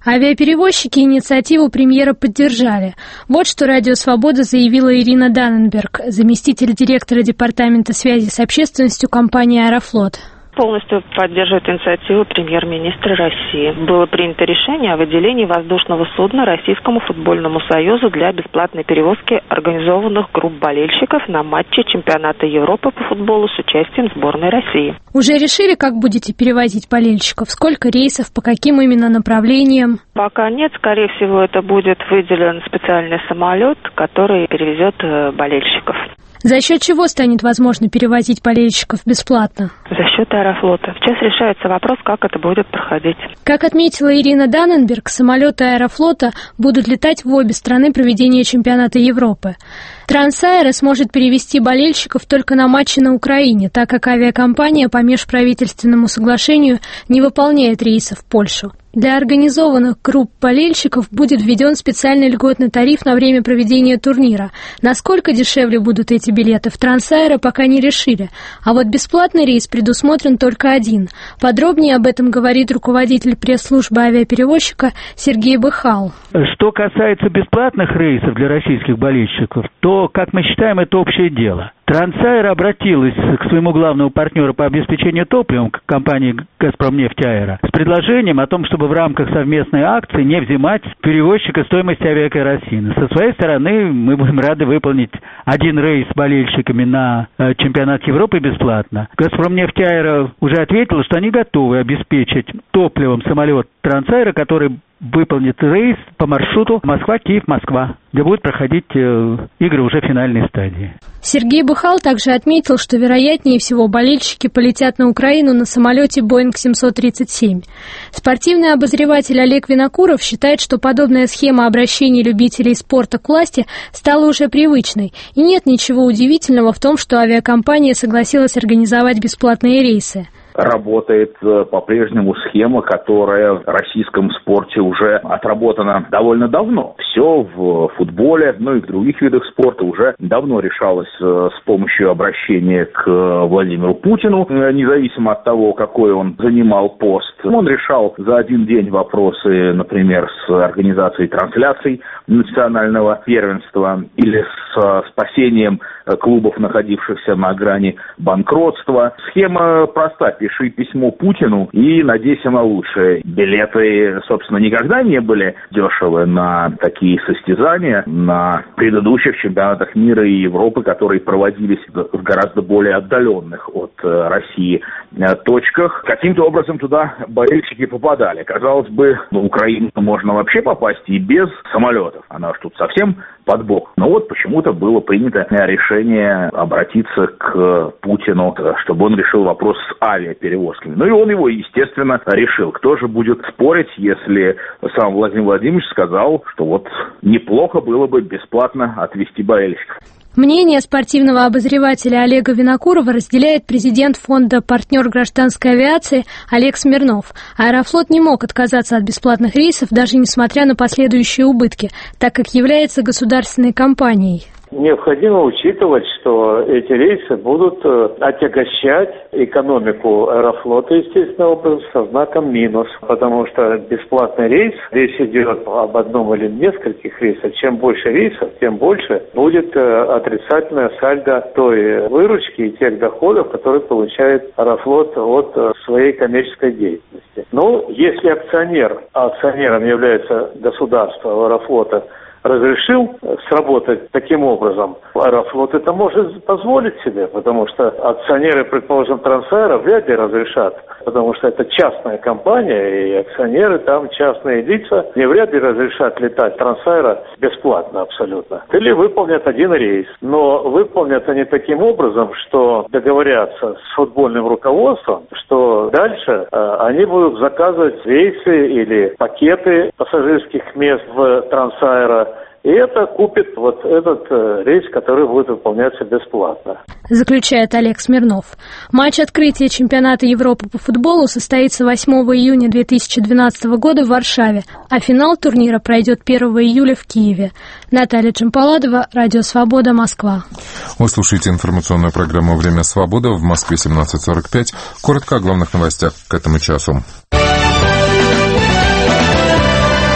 Авиаперевозчики инициативу премьера поддержали. Вот что Радио Свобода заявила Ирина Данненберг, заместитель директора департамента связи с общественностью компании «Аэрофлот». Полностью поддерживает инициативу премьер-министра России. Было принято решение о выделении воздушного судна Российскому футбольному союзу для бесплатной перевозки организованных групп болельщиков на матчи чемпионата Европы по футболу с участием сборной России. Уже решили, как будете перевозить болельщиков? Сколько рейсов, по каким именно направлениям? Пока нет. Скорее всего, это будет выделен специальный самолет, который перевезет болельщиков. За счет чего станет возможно перевозить болельщиков бесплатно? За счет Аэрофлота. Сейчас решается вопрос, как это будет проходить. Как отметила Ирина Данненберг, самолеты Аэрофлота будут летать в обе страны проведения чемпионата Европы. Трансаэро сможет перевезти болельщиков только на матчи на Украине, так как авиакомпания по межправительственному соглашению не выполняет рейсы в Польшу. Для организованных групп болельщиков будет введен специальный льготный тариф на время проведения турнира. Насколько дешевле будут эти билеты в Трансаэро, пока не решили. А вот бесплатный рейс предусмотрен только один. Подробнее об этом говорит руководитель пресс-службы авиаперевозчика Сергей Быхал. Что касается бесплатных рейсов для российских болельщиков, то, как мы считаем, это общее дело. Трансаэро обратилась к своему главному партнеру по обеспечению топливом, к компании «Газпромнефть-Аэро», с предложением о том, чтобы в рамках совместной акции не взимать перевозчика стоимости авиакеросина. Со своей стороны мы будем рады выполнить один рейс с болельщиками на чемпионат Европы бесплатно. «Газпромнефть-Аэро» уже ответила, что они готовы обеспечить топливом самолет Трансаэро, который выполнит рейс по маршруту Москва-Киев-Москва, где будут проходить э, игры уже финальной стадии. Сергей Быхал также отметил, что вероятнее всего болельщики полетят на Украину на самолете Боинг семьсот тридцать семь. Спортивный обозреватель Олег Винокуров считает, что подобная схема обращения любителей спорта к власти стала уже привычной, и нет ничего удивительного в том, что авиакомпания согласилась организовать бесплатные рейсы. Работает по-прежнему схема, которая в российском спорте уже отработана довольно давно. Все в футболе, ну и в других видах спорта уже давно решалось с помощью обращения к Владимиру Путину, независимо от того, какой он занимал пост. Он решал за один день вопросы, например, с организацией трансляций национального первенства или с спасением клубов, находившихся на грани банкротства. Схема проста. Пиши письмо Путину и надейся на лучшее. Билеты, собственно, никогда не были дешевы на такие состязания, на предыдущих чемпионатах мира и Европы, которые проводились в гораздо более отдаленных от России точках. Каким-то образом туда болельщики попадали. Казалось бы, в Украину можно вообще попасть и без самолетов. Она уж тут совсем под бок. Но вот почему-то было принято решение обратиться к Путину, чтобы он решил вопрос с авиаперевозками. Ну и он его, естественно, решил. Кто же будет спорить, если сам Владимир Владимирович сказал, что вот неплохо было бы бесплатно отвезти болельщиков. Мнение спортивного обозревателя Олега Винокурова разделяет президент фонда «Партнер гражданской авиации» Олег Смирнов. Аэрофлот не мог отказаться от бесплатных рейсов, даже несмотря на последующие убытки, так как является государственной компанией. Необходимо учитывать, что эти рейсы будут отягощать экономику Аэрофлота, естественно, образом, со знаком минус, потому что бесплатный рейс, речь идет об одном или нескольких рейсах, чем больше рейсов, тем больше будет отрицательная сальдо той выручки и тех доходов, которые получает Аэрофлот от своей коммерческой деятельности. Ну, если акционер, а акционером является государство Аэрофлота, разрешил сработать таким образом, Аэрофлот это может позволить себе, потому что акционеры, предположим, Трансаэро вряд ли разрешат, потому что это частная компания, и акционеры там частные лица, не вряд ли разрешат летать Трансаэро бесплатно абсолютно. Или выполнят один рейс, но выполнят они таким образом, что договорятся с футбольным руководством, что дальше э, они будут заказывать рейсы или пакеты пассажирских мест в Трансаэро, и это купит вот этот э, рейс, который будет выполняться бесплатно. Заключает Олег Смирнов. Матч открытия чемпионата Европы по футболу состоится восьмого июня две тысячи двенадцатого года в Варшаве, а финал турнира пройдет первого июля в Киеве. Наталья Джампаладова, Радио Свобода, Москва. Вы слушаете информационную программу «Время свободы» в Москве семнадцать сорок пять. Коротко о главных новостях к этому часу.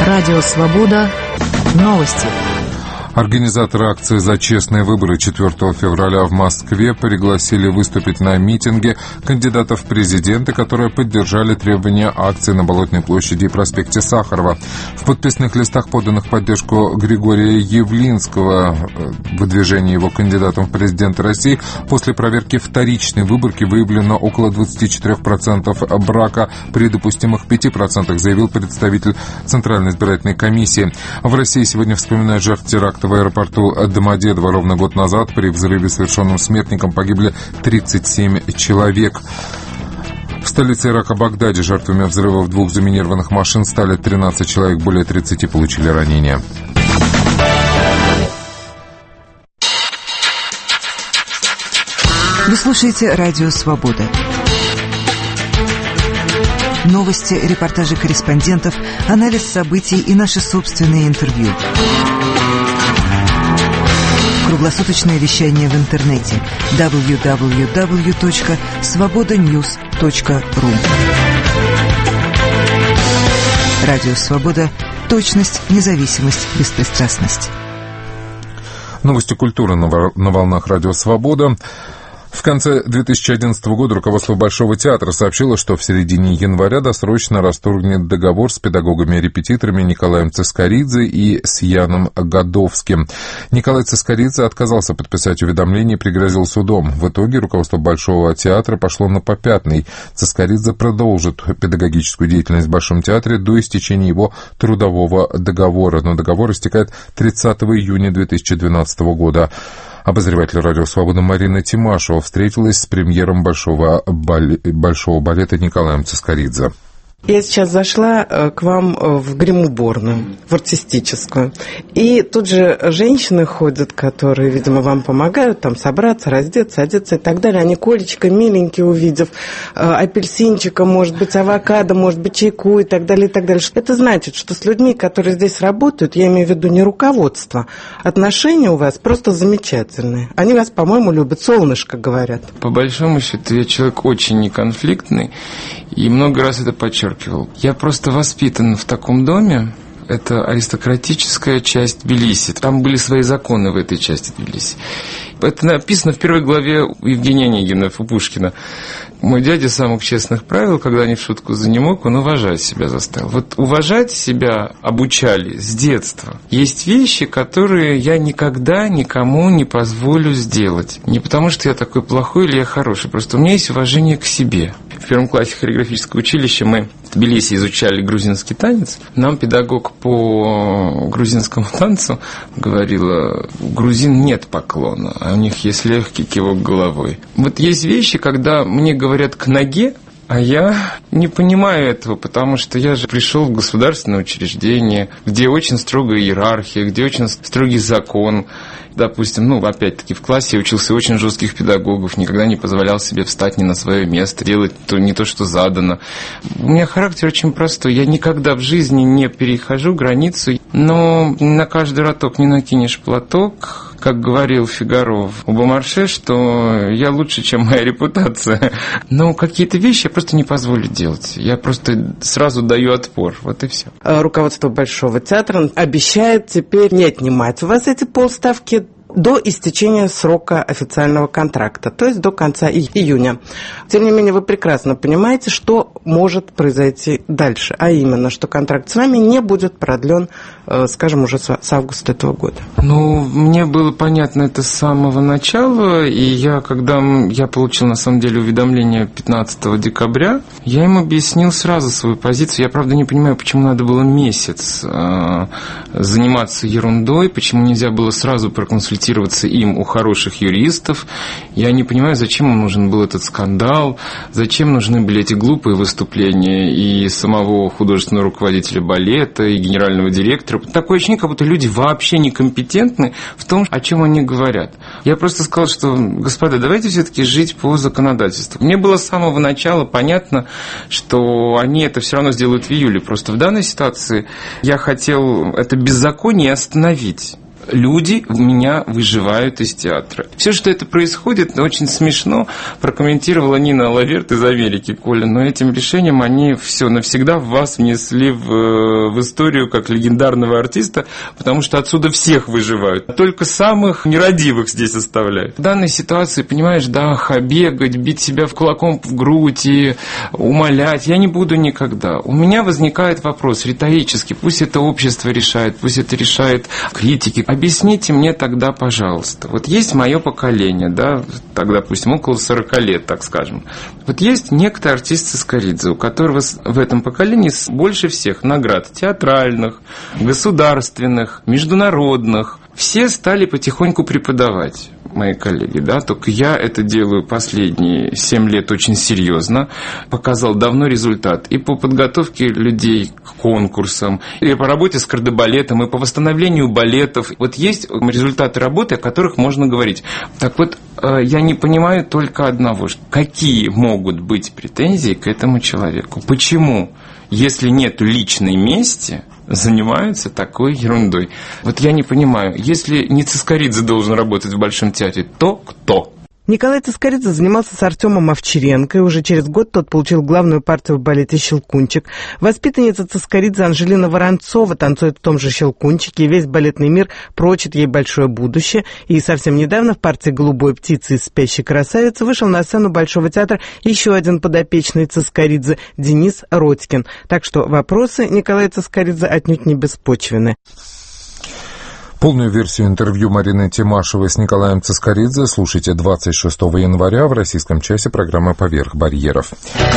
Радио «Свобода». Новости. Организаторы акции «За честные выборы» четвёртого февраля в Москве пригласили выступить на митинге кандидатов в президенты, которые поддержали требования акции на Болотной площади и проспекте Сахарова. В подписных листах, поданных в поддержку Григория Явлинского, выдвижение его кандидатом в президенты России, после проверки вторичной выборки выявлено около двадцать четыре процента брака при допустимых пяти процентах, заявил представитель Центральной избирательной комиссии. В России сегодня вспоминают жертв теракта в аэропорту Домодедово. Ровно год назад при взрыве, совершенном смертником, погибли тридцать семь человек. В столице Ирака Багдаде жертвами взрывов двух заминированных машин стали тринадцать человек, более тридцати получили ранения. Вы слушаете «Радио Свобода». Новости, репортажи корреспондентов, анализ событий и наши собственные интервью. Круглосуточное вещание в интернете дабл ю дабл ю дабл ю точка свобода ньюс точка ру. Радио «Свобода». Точность, независимость, беспристрастность. Новости культуры на волнах «Радио Свобода». В конце две тысячи одиннадцатого года руководство Большого театра сообщило, что в середине января досрочно расторгнет договор с педагогами-репетиторами Николаем Цискоридзе и с Яном Годовским. Николай Цискоридзе отказался подписать уведомление и пригрозил судом. В итоге руководство Большого театра пошло на попятный. Цискоридзе продолжит педагогическую деятельность в Большом театре до истечения его трудового договора. Но договор истекает тридцатого июня две тысячи двенадцатого года. Обозреватель «Радио Свобода» Марина Тимашева встретилась с премьером большого, бале... большого балета Николаем Цискоридзе. Я сейчас зашла к вам в гримуборную, в артистическую. И тут же женщины ходят, которые, видимо, вам помогают там собраться, раздеться, одеться и так далее. Они колечко миленькие, увидев апельсинчика, может быть, авокадо, может быть, чайку и так далее, и так далее. Это значит, что с людьми, которые здесь работают, я имею в виду не руководство, отношения у вас просто замечательные. Они вас, по-моему, любят, солнышко говорят. По большому счету, я человек очень неконфликтный и много раз это подчеркивал. Я просто воспитан в таком доме. Это аристократическая часть Тбилиси. Там были свои законы в этой части Тбилиси. Это написано в первой главе у Евгения Онегина, у Пушкина. Мой дядя самых честных правил, когда не в шутку за не мог, он уважать себя заставил. Вот уважать себя обучали с детства. Есть вещи, которые я никогда никому не позволю сделать. Не потому, что я такой плохой или я хороший. Просто у меня есть уважение к себе. В первом классе хореографического училища мы в Тбилиси изучали грузинский танец. Нам педагог по грузинскому танцу говорила: у грузин нет поклона, а у них есть легкий кивок головой. Вот есть вещи, когда мне говорят к ноге, а я не понимаю этого, потому что я же пришел в государственное учреждение, где очень строгая иерархия, где очень строгий закон. Допустим, ну, опять-таки, в классе я учился очень жестких педагогов, никогда не позволял себе встать не на свое место, делать то, не то, что задано. У меня характер очень простой. Я никогда в жизни не перехожу границу, но на каждый роток не накинешь платок. Как говорил Фигаро у Бомарше, что я лучше, чем моя репутация. Но какие-то вещи я просто не позволю делать. Я просто сразу даю отпор. Вот и все. Руководство Большого театра обещает теперь не отнимать у вас эти полставки до истечения срока официального контракта, то есть до конца и- июня. Тем не менее, вы прекрасно понимаете, что может произойти дальше, а именно, что контракт с вами не будет продлен, э, скажем, уже с, с августа этого года. Ну, мне было понятно это с самого начала, и я, когда я получил, на самом деле, уведомление пятнадцатого декабря, я им объяснил сразу свою позицию. Я, правда, не понимаю, почему надо было месяц э, заниматься ерундой, почему нельзя было сразу проконсультироваться им у хороших юристов. Я не понимаю, зачем им нужен был этот скандал, зачем нужны были эти глупые выступления и самого художественного руководителя балета, и генерального директора. Такое ощущение, как будто люди вообще некомпетентны в том, о чем они говорят. Я просто сказал, что, господа, давайте все-таки жить по законодательству. Мне было с самого начала понятно, что они это все равно сделают в июле. Просто в данной ситуации я хотел это беззаконие остановить. люди меня выживают из театра. Все, что это происходит, очень смешно прокомментировала Нина Лаверт из Америки, Коля, но этим решением они все навсегда вас внесли в, в историю как легендарного артиста, потому что отсюда всех выживают. Только самых нерадивых здесь оставляют. В данной ситуации, понимаешь, да, бегать, бить себя в кулаком в грудь и умолять я не буду никогда. У меня возникает вопрос риторический. Пусть это общество решает, пусть это решает критики. Объясните мне тогда, пожалуйста. Вот есть мое поколение, да, тогда, допустим, около сорока лет, так скажем. Вот есть некто артист Цискоридзе, у которого в этом поколении больше всех наград театральных, государственных, международных. Все стали потихоньку преподавать, мои коллеги, да, только я это делаю последние семь лет очень серьезно, показал давно результат и по подготовке людей к конкурсам, и по работе с кардебалетом, и по восстановлению балетов. Вот есть результаты работы, о которых можно говорить. Так вот, я не понимаю только одного, какие могут быть претензии к этому человеку. Почему, если нет личной мести, занимаются такой ерундой? Вот я не понимаю, если не Цискоридзе должен работать в Большом театре, то кто? Николай Цискоридзе занимался с Артемом Овчаренко, и уже через год тот получил главную партию в балете «Щелкунчик». Воспитанница Цискоридзе Анжелина Воронцова танцует в том же «Щелкунчике», и весь балетный мир прочит ей большое будущее. И совсем недавно в партии «Голубой птицы» из «Спящей красавицы» вышел на сцену Большого театра еще один подопечный Цискоридзе – Денис Родькин. Так что вопросы Николая Цискоридзе отнюдь не беспочвенны. Полную версию интервью Марины Тимашевой с Николаем Цискоридзе слушайте двадцать шестого января в российском часе программы «Поверх барьеров».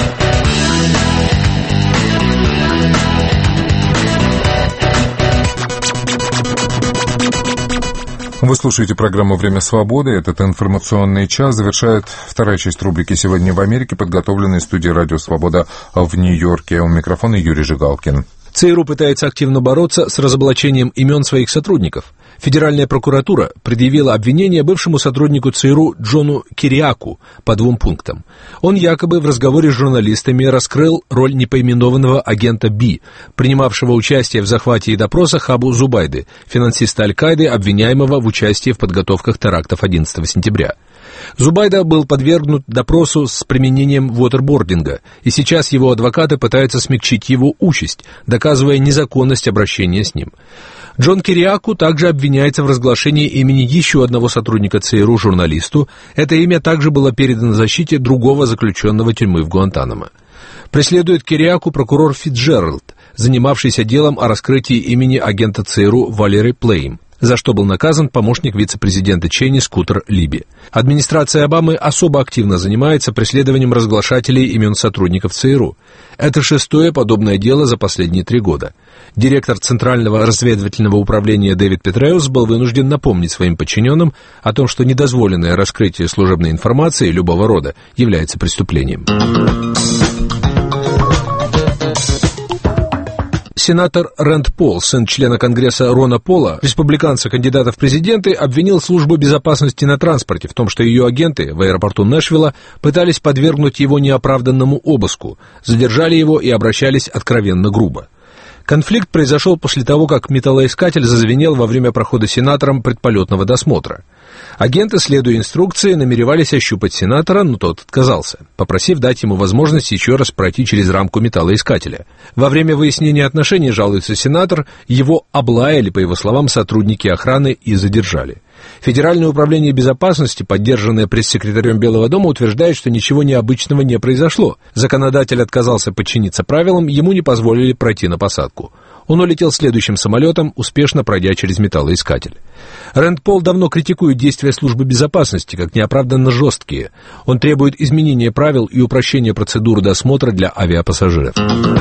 Вы слушаете программу «Время свободы». Этот информационный час завершает вторая часть рубрики «Сегодня в Америке», подготовленной студией «Радио Свобода» в Нью-Йорке. У микрофона Юрий Жигалкин. ЦРУ пытается активно бороться с разоблачением имен своих сотрудников. Федеральная прокуратура предъявила обвинение бывшему сотруднику ЦРУ Джону Кириаку по двум пунктам. Он якобы в разговоре с журналистами раскрыл роль непоименованного агента Би, принимавшего участие в захвате и допросах Абу Зубайды, финансиста Аль-Каиды, обвиняемого в участии в подготовках терактов одиннадцатого сентября. Зубайда был подвергнут допросу с применением вотербординга, и сейчас его адвокаты пытаются смягчить его участь, доказывая незаконность обращения с ним. Джон Кириаку также обвиняется в разглашении имени еще одного сотрудника ЦРУ журналисту. Это имя также было передано защите другого заключенного тюрьмы в Гуантанамо. Преследует Кириаку прокурор Фитджеральд, занимавшийся делом о раскрытии имени агента ЦРУ Валери Плейм, за что был наказан помощник вице-президента Чейни Скутер Либи. Администрация Обамы особо активно занимается преследованием разглашателей имен сотрудников ЦРУ. Это шестое подобное дело за последние три года. Директор Центрального разведывательного управления Дэвид Петреус был вынужден напомнить своим подчиненным о том, что недозволенное раскрытие служебной информации любого рода является преступлением. Сенатор Рэнд Пол, сын члена Конгресса Рона Пола, республиканца кандидата в президенты, обвинил службу безопасности на транспорте в том, что ее агенты в аэропорту Нэшвилла пытались подвергнуть его неоправданному обыску, задержали его и обращались откровенно грубо. Конфликт произошел после того, как металлоискатель зазвенел во время прохода сенатором предполетного досмотра. Агенты, следуя инструкции, намеревались ощупать сенатора, но тот отказался, попросив дать ему возможность еще раз пройти через рамку металлоискателя. Во время выяснения отношений, жалуется сенатор, его облаяли, по его словам, сотрудники охраны и задержали. Федеральное управление безопасности, поддержанное пресс-секретарем Белого дома, утверждает, что ничего необычного не произошло. Законодатель отказался подчиниться правилам, ему не позволили пройти на посадку. Он улетел следующим самолетом, успешно пройдя через металлоискатель. Рэнд Пол давно критикует действия службы безопасности как неоправданно жесткие. Он требует изменения правил и упрощения процедуры досмотра для авиапассажиров.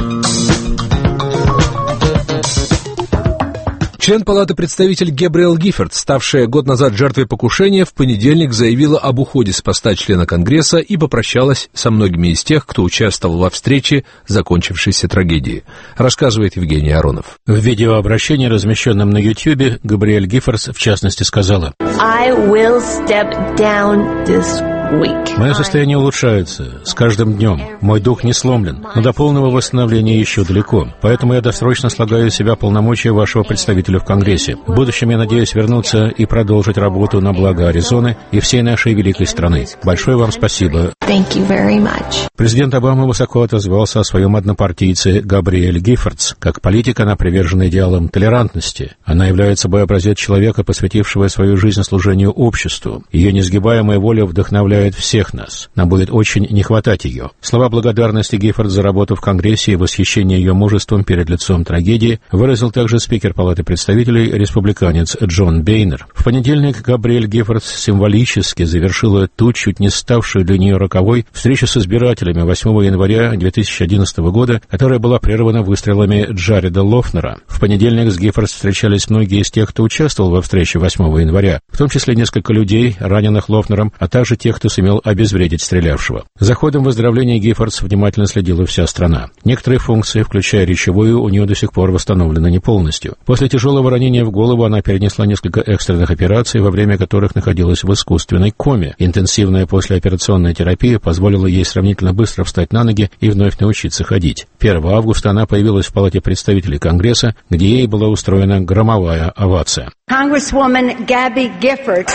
Член Палаты представителей Гебриэл Гиффорд, ставшая год назад жертвой покушения, в понедельник заявила об уходе с поста члена Конгресса и попрощалась со многими из тех, кто участвовал во встрече закончившейся трагедии, рассказывает Евгений Аронов. В видеообращении, размещенном на YouTube, Габриэль Гиффорд в частности сказала: I will step down this Мое состояние улучшается с каждым днем. Мой дух не сломлен, но до полного восстановления еще далеко. Поэтому я досрочно слагаю из себя полномочия вашего представителя в Конгрессе. В будущем я надеюсь вернуться и продолжить работу на благо Аризоны и всей нашей великой страны. Большое вам спасибо. Президент Обама высоко отозвался о своем однопартийце Габриэль Гиффордс. Как политик, она привержена идеалам толерантности. Она является собой образец человека, посвятившего свою жизнь служению обществу. Ее несгибаемая воля вдохновляет всех нас. Нам будет очень не хватать ее. Слова благодарности Гиффордс за работу в Конгрессе и восхищение ее мужеством перед лицом трагедии выразил также спикер Палаты представителей, республиканец Джон Бейнер. В понедельник Габриэль Гиффордс символически завершила ту, чуть не ставшую для нее роковой, встречу с избирателями восьмого января две тысячи одиннадцатого года, которая была прервана выстрелами Джареда Лофнера. В понедельник с Гиффордс встречались многие из тех, кто участвовал во встрече восьмого января, в том числе несколько людей, раненых Лофнером, а также тех, кто сумел обезвредить стрелявшего. За ходом выздоровления Гиффордс внимательно следила вся страна. Некоторые функции, включая речевую, у нее до сих пор восстановлены не полностью. После тяжелого ранения в голову она перенесла несколько экстренных операций, во время которых находилась в искусственной коме. Интенсивная послеоперационная терапия позволила ей сравнительно быстро встать на ноги и вновь научиться ходить. первого августа она появилась в Палате представителей Конгресса, где ей была устроена громовая овация. Congresswoman Gabby Giffords.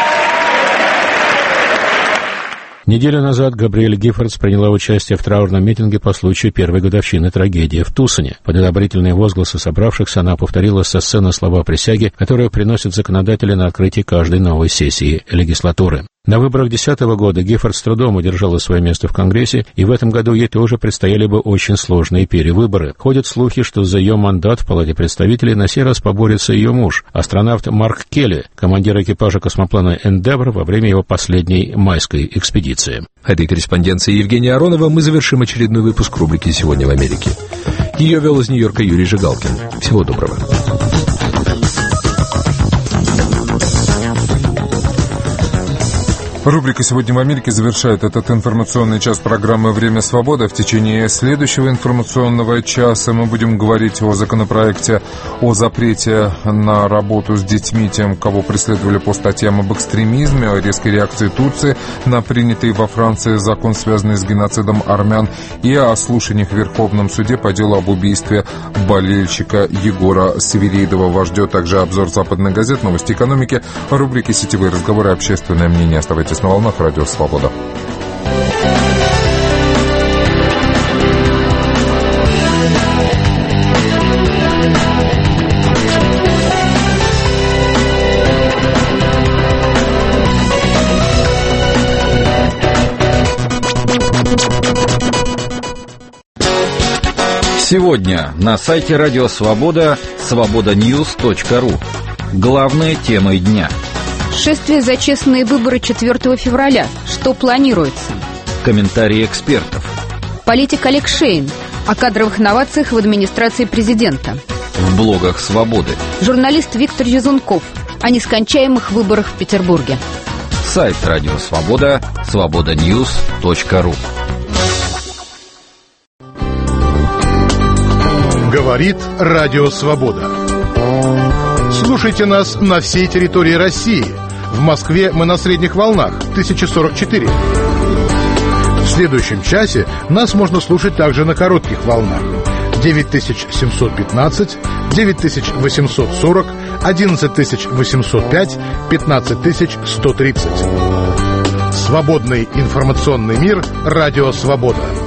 Неделю назад Габриэль Гиффордс приняла участие в траурном митинге по случаю первой годовщины трагедии в Тусоне. Под одобрительные возгласы собравшихся она повторила со сцены слова присяги, которые приносят законодатели на открытии каждой новой сессии легислатуры. На выборах две тысячи десятого года Гиффордс с трудом удержала свое место в Конгрессе, и в этом году ей тоже предстояли бы очень сложные перевыборы. Ходят слухи, что за ее мандат в Палате представителей на сей раз поборется ее муж, астронавт Марк Келли, командир экипажа космоплана «Эндевр» во время его последней майской экспедиции. Этой корреспонденцией Евгения Аронова мы завершим очередной выпуск рубрики «Сегодня в Америке». Ее вел из Нью-Йорка Юрий Жигалкин. Всего доброго. Рубрика «Сегодня в Америке» завершает этот информационный час программы «Время свободы». В течение следующего информационного часа мы будем говорить о законопроекте о запрете на работу с детьми тем, кого преследовали по статьям об экстремизме, о резкой реакции Турции на принятый во Франции закон, связанный с геноцидом армян, и о слушаниях в Верховном суде по делу об убийстве болельщика Егора Северидова. Вас ждет также обзор западных газет, новости экономики, рубрики «Сетевые разговоры», общественное мнение. Оставайтесь на волнах Радио Свобода. Сегодня на сайте Радио Свобода свобода ньюс точка ру. Главные темы дня. Шествие за честные выборы четвёртого февраля. Что планируется? Комментарии экспертов. Политик Олег Шейн о кадровых новациях в администрации президента. В блогах «Свободы». Журналист Виктор Язунков о нескончаемых выборах в Петербурге. Сайт Радио Свобода свобода ньюс точка ру. Говорит Радио Свобода. Слушайте нас на всей территории России. В Москве мы на средних волнах тысяча сорок четыре. В следующем часе нас можно слушать также на коротких волнах девять тысяч семьсот пятнадцать, девять тысяч восемьсот сорок, одиннадцать тысяч восемьсот пять, пятнадцать тысяч сто тридцать. Свободный информационный мир Радио Свобода.